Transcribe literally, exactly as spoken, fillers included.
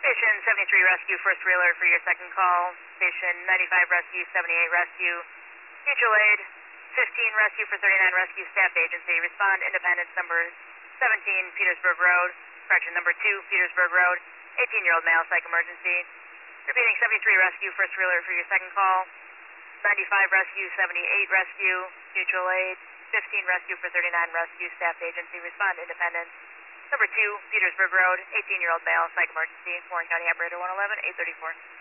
Station seventy-three Rescue, first alert for your second call. Station ninety-five Rescue, seventy-eight Rescue. Mutual aid, fifteen Rescue for thirty-nine Rescue Staff Agency. Respond Independence number seventeen, Petersburg Road. Correction, number two, Petersburg Road. eighteen-year-old male, psych emergency. Repeating, seventy-three Rescue, first alert for your second call. ninety-five Rescue, seventy-eight Rescue. Mutual aid, fifteen Rescue for thirty-nine Rescue Staff Agency. Respond Independence. Number two, Petersburg Road, eighteen-year-old male, psych emergency. Warren County Operator one eleven, eight thirty-four.